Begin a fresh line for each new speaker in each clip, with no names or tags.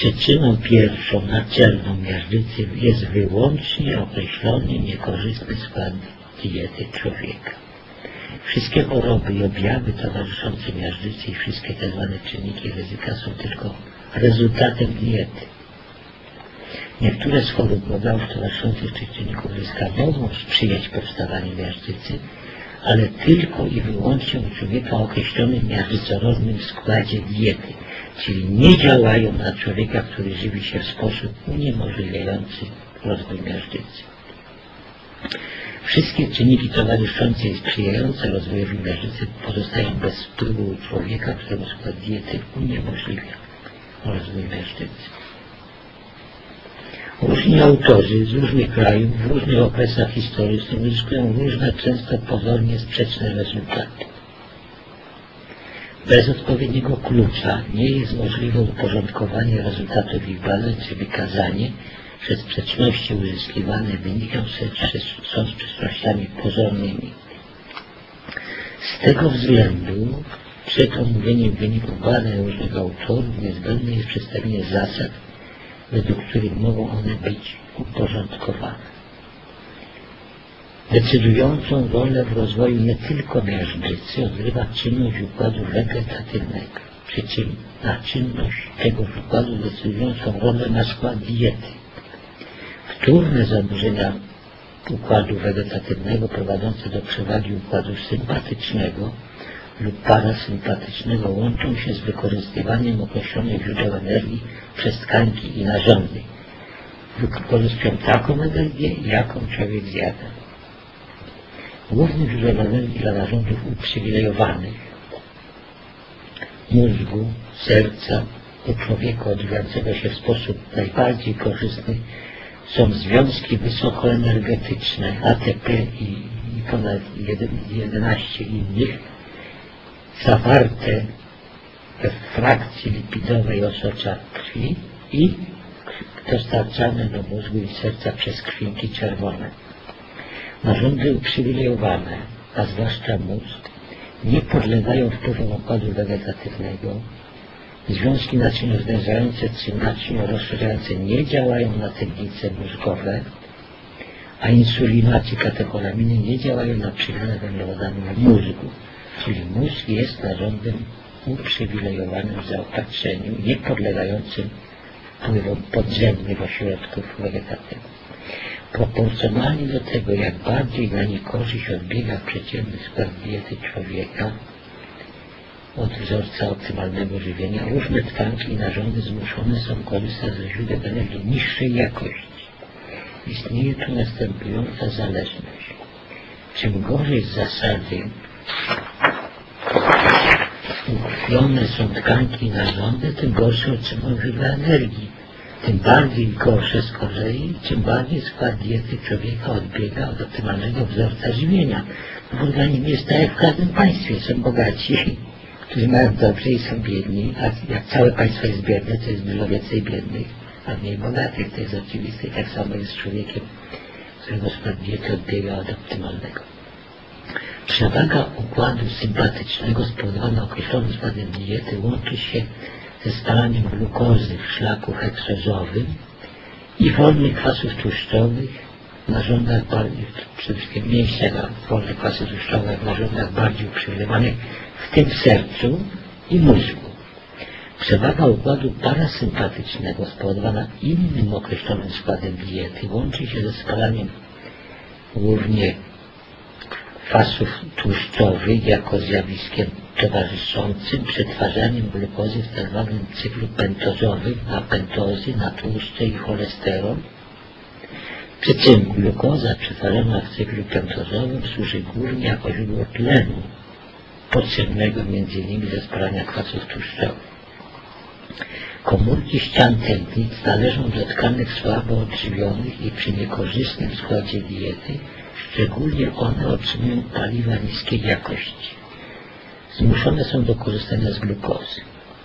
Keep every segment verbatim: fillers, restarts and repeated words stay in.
Przyczyną pierwszą, naczelną miażdżycy jest wyłącznie określony niekorzystny skład diety człowieka. Wszystkie choroby i objawy towarzyszące miażdżycy i wszystkie te zwane czynniki ryzyka są tylko rezultatem diety. Niektóre z chorób i objawów towarzyszących tych czynników ryzyka mogą sprzyjać powstawaniu miażdżycy, ale tylko i wyłącznie u człowieka o określonym miażdżycorodnym składzie diety, czyli nie działają na człowieka, który żywi się w sposób uniemożliwiający rozwój miażdżycy. Wszystkie czynniki towarzyszące i sprzyjające rozwojowi miażdżycy pozostają bez wpływu u człowieka, któremu skład diety uniemożliwia rozwój miażdżycy. Różni autorzy z różnych krajów w różnych okresach historycznych uzyskują różne, często pozornie sprzeczne rezultaty. Bez odpowiedniego klucza nie jest możliwe uporządkowanie rezultatów ich badań czy wykazanie, że sprzeczności uzyskiwane wynikają są sprzecznościami pozornymi. Z tego względu przed omówieniem wyników badań różnych autorów niezbędne jest przedstawienie zasad, według których mogą one być uporządkowane. Decydującą rolę w rozwoju nie tylko miażdżycy odgrywa czynność układu wegetatywnego, przy czym na czynność tego układu decydującą rolę ma skład diety. Wtórne zaburzenia układu wegetatywnego prowadzące do przewagi układu sympatycznego lub parasympatycznego łączą się z wykorzystywaniem określonych źródeł energii przez tkanki i narządy. Wykorzystują taką energię, jaką człowiek zjada. Głównym źródłem energii dla narządów uprzywilejowanych, mózgu, serca, u człowieka odwijającego się w sposób najbardziej korzystny są związki wysokoenergetyczne, A T P i, i ponad jedenaście innych, zawarte we frakcji lipidowej osocza krwi i dostarczane do mózgu i serca przez krwinki czerwone. Narządy uprzywilejowane, a zwłaszcza mózg, nie podlegają wpływom układu wegetatywnego. Związki naczyniorozwiązające czy naczyniorozszerzające nie działają na tętnice mózgowe, a insulina czy katecholaminy nie działają na przemianę węglowodanów w mózgu. Czyli mózg jest narządem uprzywilejowanym w zaopatrzeniu, nie podlegającym wpływom podziemnych ośrodków wegetatywnych. Proporcjonalnie do tego, jak bardziej na niekorzyść odbiega przeciętny skład diety człowieka od wzorca optymalnego żywienia, różne tkanki i narządy zmuszone są korzystać ze źródeł energii niższej jakości. Istnieje tu następująca zależność. Czym gorzej z zasady ukrwione są tkanki i narządy, tym gorsze otrzymują źródła energii. Tym bardziej gorsze z kolei, czym bardziej skład diety człowieka odbiega od optymalnego wzorca żywienia. W organizmie jest tak jak w każdym państwie. Są bogaci, którzy mają dobrze i są biedni, a jak całe państwo jest biedne, to jest dużo więcej biednych, a mniej bogatych. To jest oczywiste i tak samo jest z człowiekiem, którego skład diety odbiega od optymalnego. Przewaga układu sympatycznego spowodowana określonym składem diety łączy się ze spalaniem glukozy w szlaku heksozowym i wolnych kwasów tłuszczowych w narządach bardziej, przede wszystkim mięśniach, a wolne kwasy tłuszczowe w narządach bardziej uprzywilejowanych, w tym sercu i mózgu. Przewaga układu parasympatycznego spowodowana innym określonym składem diety łączy się ze spalaniem głównie kwasów tłuszczowych jako zjawiskiem towarzyszącym przetwarzaniem glukozy w tzw. cyklu pentozowym na pentozy, na tłuszcze i cholesterol. Przy czym glukoza przetwarzana w cyklu pentozowym służy głównie jako źródło tlenu potrzebnego między innymi do spalania kwasów tłuszczowych. Komórki ścian tętnic należą do tkanek słabo odżywionych i przy niekorzystnym składzie diety szczególnie one otrzymują paliwa niskiej jakości. Zmuszone są do korzystania z glukozy.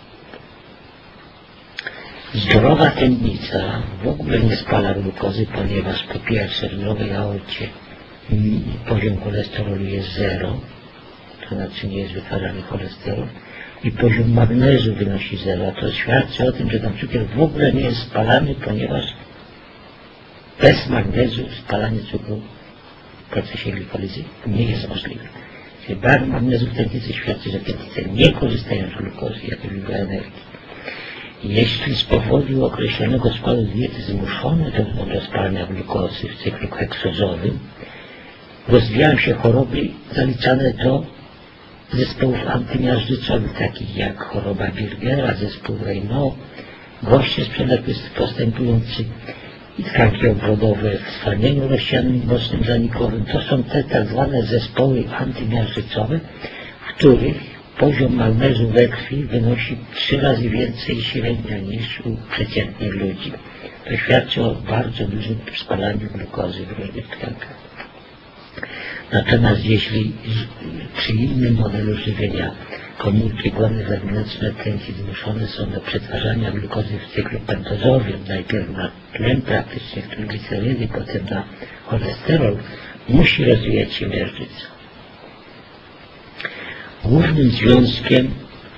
Zdrowa tętnica w ogóle nie spala glukozy, ponieważ po pierwsze w zdrowej aorcie poziom cholesterolu jest zero, to znaczy nie jest wytwarzany cholesterol. i poziom magnezu wynosi zero. To świadczy o tym, że ten cukier w ogóle nie jest spalany, ponieważ bez magnezu spalanie cukru w procesie glikolizy nie jest możliwe. Czyli brak magnezu w tętnicy świadczy, że tętnice nie korzystają z glukozy jako źródła energii. Jeśli z powodu określonego składu diety zmuszone do, do spalania glukozy w cyklu heksozowym, rozwijają się choroby zaliczane do zespołów antymiażdżycowych, takich jak choroba Birgera, zespół Raynaud, goście z przewlekłości postępujący i tkanki obwodowe w stwardnieniu rozsianym i mocnym zanikowym. To są te tak zwane zespoły antymiażdżycowe, w których poziom magnezu we krwi wynosi trzy razy więcej średnio niż u przeciętnych ludzi. To świadczy o bardzo dużym spalaniu glukozy w różnych tkankach. Natomiast jeśli przy innym modelu żywienia komórki błony wewnętrzne tętnic zmuszone są do przetwarzania glukozy w cyklu pentozowym, najpierw na tlen praktyczny, glicerydy, potem na cholesterol, musi rozwijać się miażdżyca. Głównym związkiem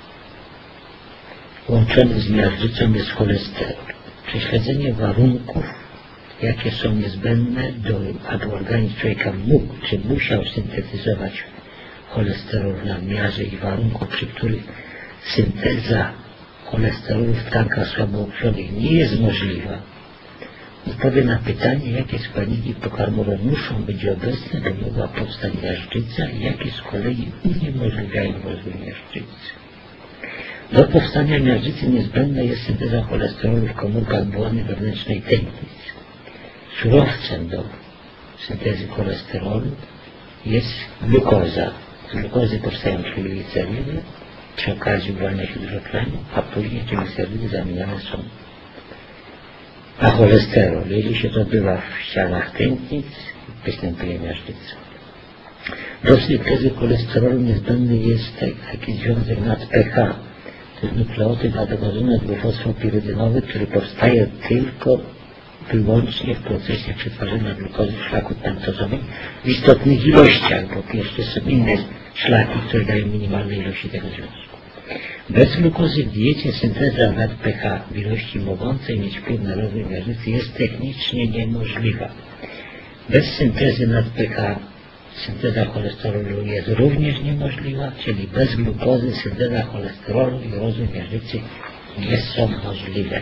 łączonym z miażdżycą jest cholesterol. Prześledzenie warunków, jakie są niezbędne, do, aby organizm człowieka mógł czy musiał syntetyzować cholesterol w nadmiarze i warunków, przy których synteza cholesterolu w tkankach słabokrwiowych nie jest możliwa, odpowie na pytanie, jakie składniki pokarmowe muszą być obecne, by mogła powstać miażdżyca i jakie z kolei uniemożliwiają rozwój miażdżycy. Do powstania miażdżycy niezbędna jest synteza cholesterolu w komórkach błony wewnętrznej tętnic. Surowcem do syntezy cholesterolu jest glukoza. Z glukozy powstają triglicerydy, przy okazji uwalnia się dużo tlenu, a później triglicerydy zamieniane są na cholesterol. Jeśli się to odbywa w ścianach tętnic, występuje miażdżyca. Do syntezy cholesterolu niezbędny jest taki związek nad pH. To jest nukleotyd adenoziny dwufosfopirydynowy, który powstaje tylko wyłącznie w procesie przetwarzania glukozy w szlaku pentozowym w istotnych ilościach, bo jeszcze są inne szlaki, które dają minimalne ilości tego związku. Bez glukozy w diecie synteza nad pH w ilości mogącej mieć wpływ na rozwój miażdżycy jest technicznie niemożliwa. Bez syntezy nad pH synteza cholesterolu jest również niemożliwa, czyli bez glukozy synteza cholesterolu i rozwój miażdżycy nie są możliwe.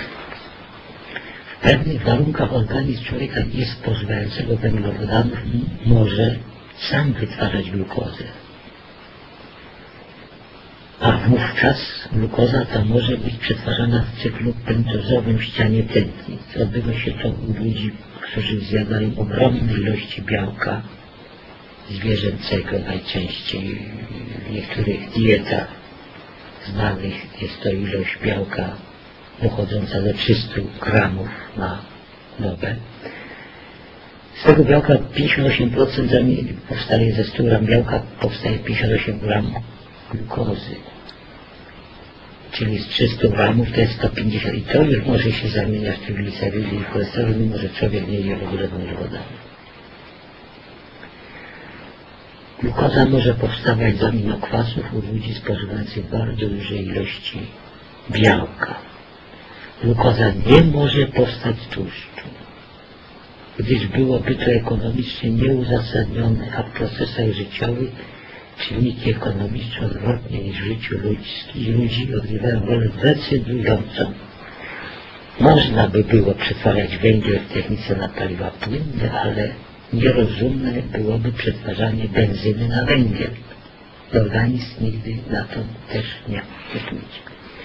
W pewnych warunkach organizm człowieka niespożywającego węglowodanów może sam wytwarzać glukozę. A wówczas glukoza ta może być przetwarzana w cyklu pentozowym w ścianie tętnic. Odbywa się to u ludzi, którzy zjadają ogromne ilości białka zwierzęcego, najczęściej w niektórych dietach znanych jest to ilość białka dochodząca do trzystu gramów na dobę. Z tego białka pięćdziesiąt osiem procent powstaje ze stu gram białka, powstaje pięćdziesiąt osiem gramów glukozy. Czyli z trzystu gramów to jest sto pięćdziesiąt i to już może się zamieniać w triglicerydy i cholesterol, mimo że człowiek nie je w ogóle węglowodanów. Glukoza może powstawać z aminokwasów u ludzi spożywających bardzo duże ilości białka. Glukoza nie może powstać z tłuszczu, gdyż byłoby to ekonomicznie nieuzasadnione, a w procesach życiowych czynniki ekonomiczne odwrotnie niż w życiu ludzkim ludzi odgrywają rolę decydującą. Można by było przetwarzać węgiel w technice na paliwa płynne, ale nierozumne byłoby przetwarzanie benzyny na węgiel. Organizm nigdy na to też nie pójdzie.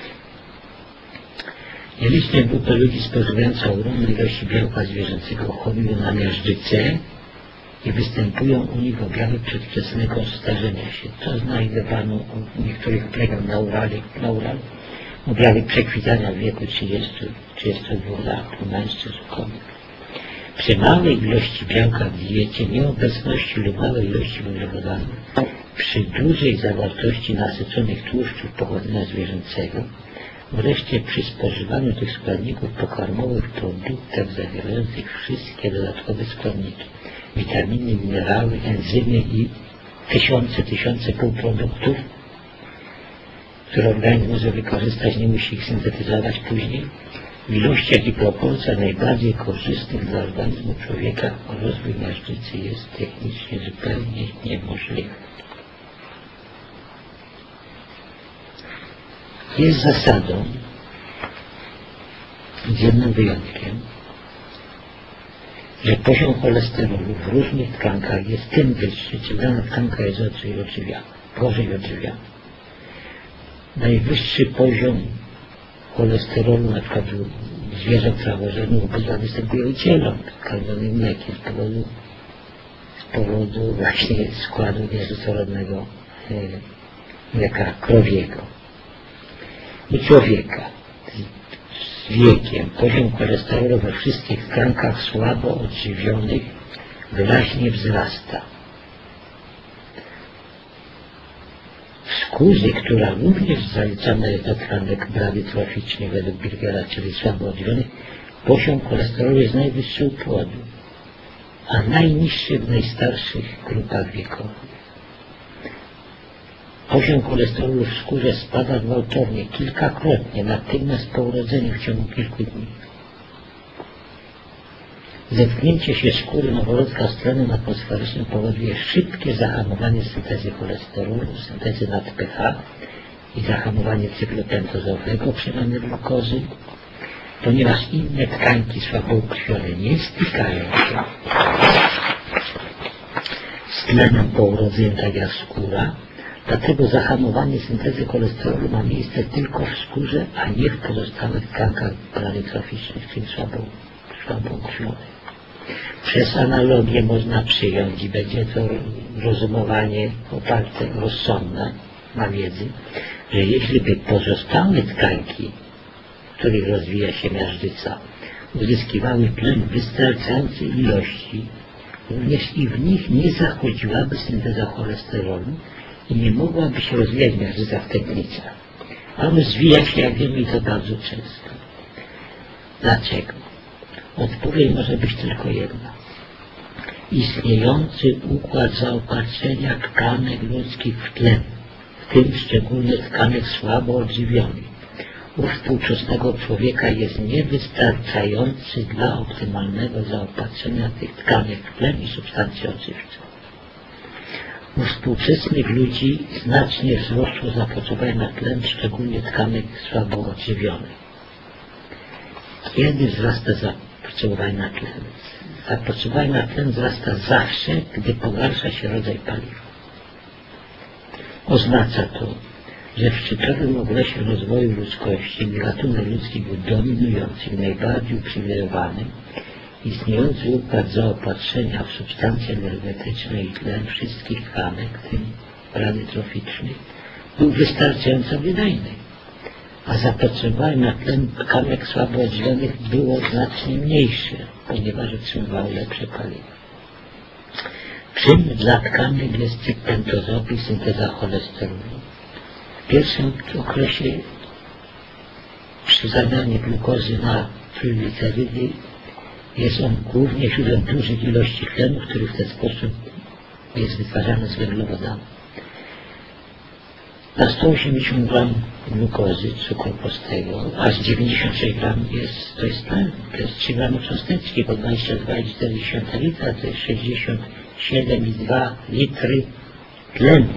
Nieliczne grupy ludzi spożywające ogromne ilości białka zwierzęcego chorują na miażdżycę i występują u nich objawy przedwczesnego starzenia się. To znajdowano u niektórych plemion na Urali, na Uralu, objawy przekwitania w wieku trzydziestu do trzydziestu dwóch lat u mężczyzn, u kobiet. Przy małej ilości białka w diecie, nieobecności lub małej ilości węglowodanów, przy dużej zawartości nasyconych tłuszczów pochodzenia zwierzęcego, wreszcie przy spożywaniu tych składników pokarmowych w produktach zawierających wszystkie dodatkowe składniki, witaminy, minerały, enzymy i tysiące, tysiące półproduktów, które organizm może wykorzystać, nie musi ich syntetyzować później, w ilościach i proporcjach najbardziej korzystnych dla organizmu człowieka, rozwój miażdżycy jest technicznie zupełnie niemożliwy. Jest zasadą, z jednym wyjątkiem, że poziom cholesterolu w różnych tkankach jest tym wyższy, czy dana tkanka jest odżywiana, gorzej odżywiana. Najwyższy poziom cholesterolu na przykład u zwierząt trawożernych obydwa występuje u cieląt karmionych mlekiem z powodu, z powodu właśnie składu niezusorodnego e, mleka krowiego. U człowieka z wiekiem poziom cholesterolu we wszystkich tkankach słabo odżywionych wyraźnie wzrasta. W skórze, która również zaliczana jest do tkanek bradytroficznych według Birgera, czyli słabo odżywionych, poziom cholesterolu jest najwyższy u płodu, a najniższy w najstarszych grupach wiekowych. Poziom cholesterolu w skórze spada gwałtownie, kilkakrotnie, natychmiast po urodzeniu w ciągu kilku dni. Zetknięcie się skóry noworodka z tlenem atmosferycznym powoduje szybkie zahamowanie syntezy cholesterolu, syntezy nad pH i zahamowanie cyklu pentozowego przemiany glukozy, ponieważ inne tkanki słaboukrwione nie stykają się z tlenem po urodzeniu, tak jak skóra. Dlatego zahamowanie syntezy cholesterolu ma miejsce tylko w skórze, a nie w pozostałych tkankach bradytroficznych, czyli słaboukrwionych. Przez analogię można przyjąć, i będzie to rozumowanie oparte rozsądne na wiedzy, że jeśli by pozostałe tkanki, w których rozwija się miażdżyca, uzyskiwały tlen w wystarczającej ilości, również i w nich nie zachodziłaby synteza cholesterolu i nie mogłaby się rozwijać miażdżyca w tętnicach. A rozwija się, jak wiemy, i to bardzo często. Dlaczego? Odpowiedź może być tylko jedna. Istniejący układ zaopatrzenia tkanek ludzkich w tlen, w tym szczególnie tkanek słabo odżywionych, u współczesnego człowieka jest niewystarczający dla optymalnego zaopatrzenia tych tkanek w tlen i substancje odżywcze. U współczesnych ludzi znacznie wzrosło zapotrzebowanie na tlen, szczególnie tkanek słabo odżywionych. Kiedy wzrasta zapotrzebowanie na tlen? Zapotrzebowanie na tlen wzrasta zawsze, gdy pogarsza się rodzaj paliwa. Oznacza to, że w szczytowym okresie rozwoju ludzkości gatunek ludzki był dominujący i najbardziej uprzywilejowany. Istniejący układ zaopatrzenia w substancje energetyczne i tlen wszystkich tkanek, w tym bradytroficznych, był wystarczająco wydajny, a zapotrzebowanie na tlen tkanek słabo odżywionych było znacznie mniejsze, ponieważ otrzymywały lepsze paliwo. Czym dla tkanek jest cykl pentozowy i synteza cholesterolu? W pierwszym okresie przy zamianie glukozy na trójglicerydy jest on głównie źródłem dużych ilości tlenu, który w ten sposób jest wytwarzany z węglowodanu. Na sto osiemdziesiąt gram glukozy, cukru prostego, aż dziewięćdziesiąt sześć gram jest, to jest tlen, to jest trzy gramy cząsteczki, bo dwadzieścia dwa i cztery litra, to jest sześćdziesiąt siedem i dwa litry tlenu.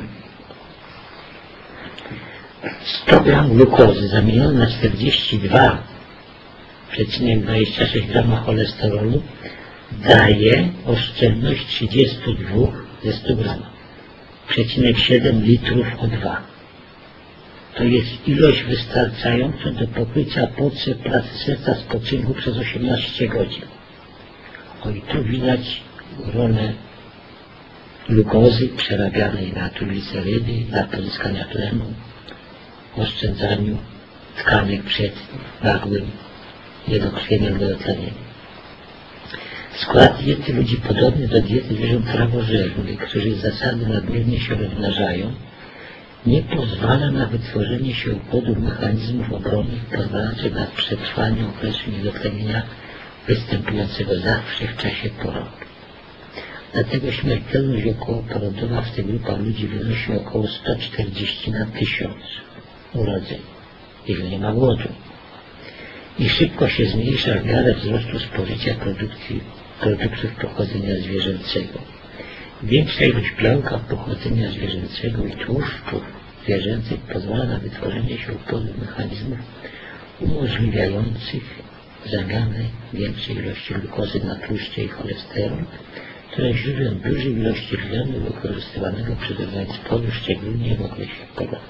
sto gram glukozy zamienione na czterdzieści dwa przecinek dwadzieścia sześć grama cholesterolu daje oszczędność trzydzieści dwa ze stu gramów, przecinek siedem litrów O dwa. To jest ilość wystarczająca do pokrycia potrzeb pracy serca spoczynku przez osiemnaście godzin. O i tu widać rolę glukozy przerabianej na trójglicerydy dla pozyskania tlenu, oszczędzaniu tkanek przed nagłym niedokrwieniem do dotlenienia. Skład diety ludzi podobny do diety zwierząt trawożernych, którzy z zasady nadmiernie się rozmnażają, nie pozwala na wytworzenie się układów mechanizmów obronnych pozwalających na przetrwanie okresu niedotlenienia występującego zawsze w czasie porodu. Dlatego śmiertelność okołoporodowa w tych grupach ludzi wynosi około sto czterdzieści na tysiąc. urodzeń, jeżeli nie ma głodu. I szybko się zmniejsza w miarę wzrostu spożycia produkcji, produktów pochodzenia zwierzęcego. Większa ilość białka pochodzenia zwierzęcego i tłuszczów zwierzęcych pozwala na wytworzenie się układów mechanizmów umożliwiających zamianę większej ilości glukozy na tłuszcze i cholesterol, które źródłem dużej ilości tlenu wykorzystywanego przez organizm, szczególnie w okresie porodu.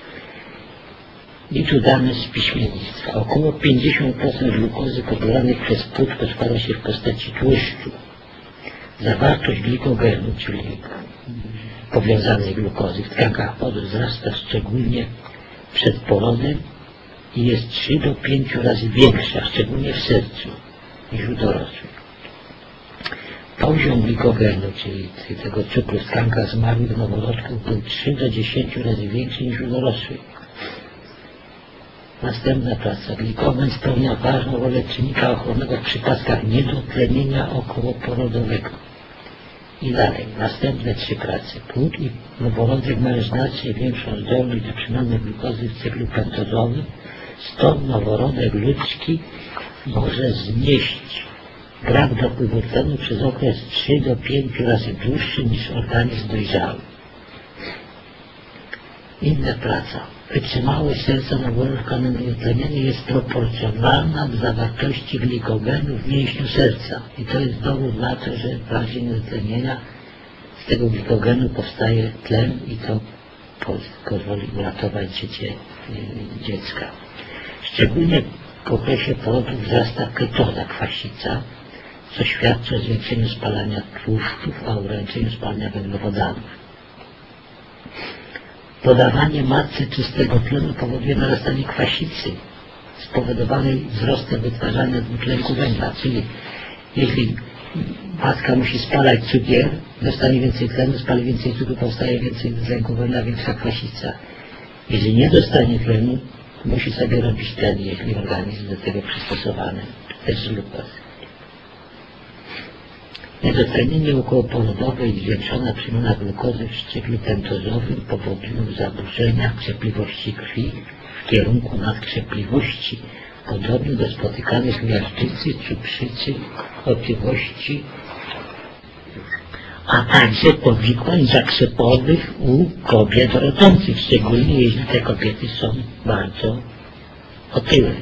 I tu dane z piśmiennictwa. Około pięćdziesiąt procent glukozy pobieranych przez płótko składa się w postaci tłuszczu. Zawartość glikogenu, czyli powiązanej glukozy w tkankach płodu wzrasta szczególnie przed porodem i jest trzy do pięciu razy większa, szczególnie w sercu, niż u dorosłych. Poziom glikogenu, czyli tego cukru w tkankach zmarłych noworodków, był trzy do dziesięciu razy większy niż u dorosłych. Następna praca. Glikogen spełnia ważną rolę czynnika ochronnego w przypadkach niedotlenienia okołoporodowego. I dalej. Następne trzy prace. Płód i noworodek mają znacznie większą zdolność do przemiany glukozy w cyklu pentozowym, stąd noworodek ludzki może znieść brak dopływu tlenu przez okres trzy do pięciu razy dłuższy niż organizm dojrzały. Inna praca. Wytrzymałość serca noworodka na niedotlenienie jest proporcjonalna do zawartości glikogenu w mięśniu serca. I to jest dowód na to, że w razie niedotlenienia z tego glikogenu powstaje tlen i to pozwoli uratować życie dziecka. Szczególnie w okresie porodu wzrasta ketoza, kwasica, co świadczy o zwiększeniu spalania tłuszczów, a ograniczeniu spalania węglowodanów. Podawanie matce czystego tlenu powoduje narastanie kwasicy spowodowanej wzrostem wytwarzania dwutlenku węgla, czyli jeśli matka musi spalać cukier, dostanie więcej tlenu, spali więcej cukru, powstaje więcej dwutlenku węgla, większa kwasica. Jeżeli nie dostanie tlenu, musi sobie robić tlen, jeśli organizm do tego przystosowany, też glukozy. Niedotlenienie okołoporodowe i zwiększona przemiana glukozy w cyklu pentozowym powodują zaburzenia krzepliwości krwi w kierunku nadkrzepliwości, podobnie do spotykanych w miażdżycy, cukrzycy, otyłości, a także powikłań zakrzepowych u kobiet rodzących, szczególnie jeśli te kobiety są bardzo otyłe.